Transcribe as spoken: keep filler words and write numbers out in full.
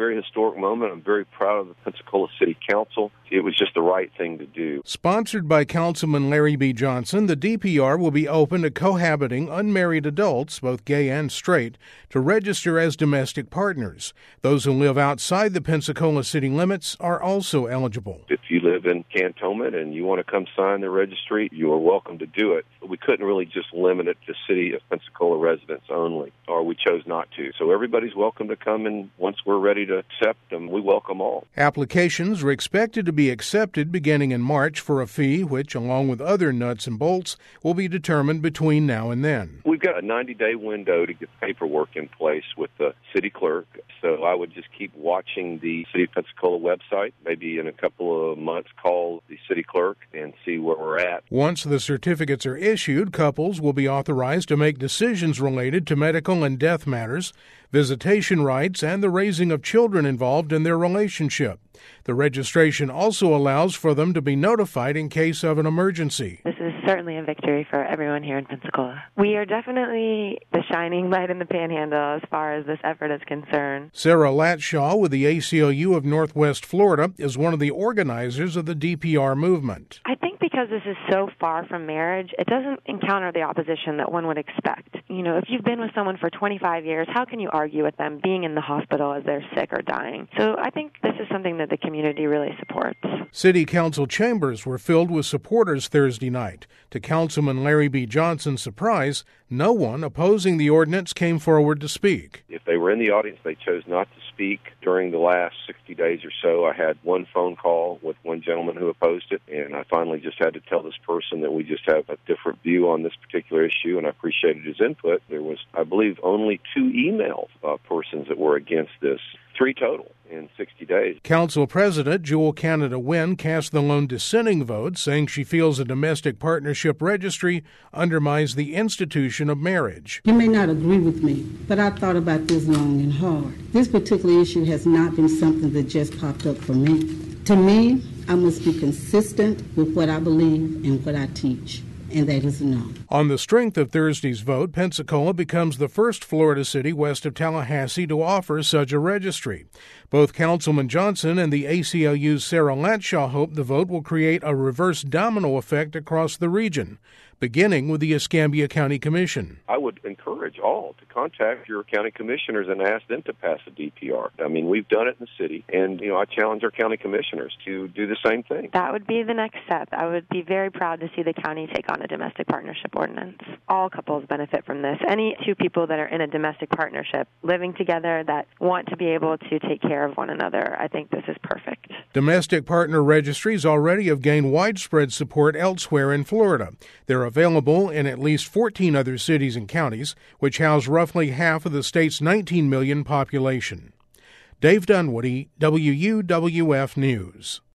very historic moment. I'm very proud of the Pensacola City Council. It was just the right thing to do. Sponsored by Councilman Larry B. Johnson, the D P R will be open to cohabiting unmarried adults, both gay and straight, to register as domestic partners. Those who live outside the Pensacola city limits are also eligible. If you live in Cantonment and you want to come sign the registry, you are welcome to do it. We couldn't really just limit it to City of Pensacola residents only, or we chose not to. So everybody's welcome to come, and once we're ready to accept them, we welcome all. Applications are expected to be accepted beginning in March for a fee, which, along with other nuts and bolts, will be determined between now and then. We've got a ninety-day window to get paperwork in place with the city clerk, so I would just keep watching the City of Pensacola website. Maybe in a couple of months, call the city clerk and see where we're at. Once the certificates are issued, couples will be authorized to make decisions related to medical and death matters, visitation rights, and the raising of children involved in their relationship. The registration also allows for them to be notified in case of an emergency. This is certainly a victory for everyone here in Pensacola. We are definitely the shining light in the Panhandle as far as this effort is concerned. Sarah Latshaw with the A C L U of Northwest Florida is one of the organizers of the D P R movement. I think because this is so far from marriage, it doesn't encounter the opposition that one would expect. You know, if you've been with someone for twenty-five years, how can you argue with them being in the hospital as they're sick or dying? So I think this is something that the community really supports. City Council chambers were filled with supporters Thursday night. To Councilman Larry B. Johnson's surprise, no one opposing the ordinance came forward to speak. If they were in the audience, they chose not to speak. During the last sixty days or so, I had one phone call with one gentleman who opposed it, and I finally just had to tell this person that we just have a different view on this particular issue, and I appreciated his input. There was, I believe, only two email uh, persons that were against this, three total in sixty days. Council President Jewel Canada Wynn cast the lone dissenting vote, saying she feels a domestic partnership registry undermines the institution of marriage. You may not agree with me, but I thought about this long and hard. This particular issue has not been something that just popped up for me. To me, I must be consistent with what I believe and what I teach. And that is no. On the strength of Thursday's vote, Pensacola becomes the first Florida city west of Tallahassee to offer such a registry. Both Councilman Johnson and the A C L U's Sarah Latshaw hope the vote will create a reverse domino effect across the region, beginning with the Escambia County Commission. I would encourage all to contact your county commissioners and ask them to pass a D P R. I mean, we've done it in the city, and, you know, I challenge our county commissioners to do the same thing. That would be the next step. I would be very proud to see the county take on a domestic partnership ordinance. All couples benefit from this. Any two people that are in a domestic partnership living together that want to be able to take care of one another, I think this is perfect. Domestic partner registries already have gained widespread support elsewhere in Florida. They're available in at least fourteen other cities and counties, which house roughly half of the state's nineteen million population. Dave Dunwoody, W U W F News.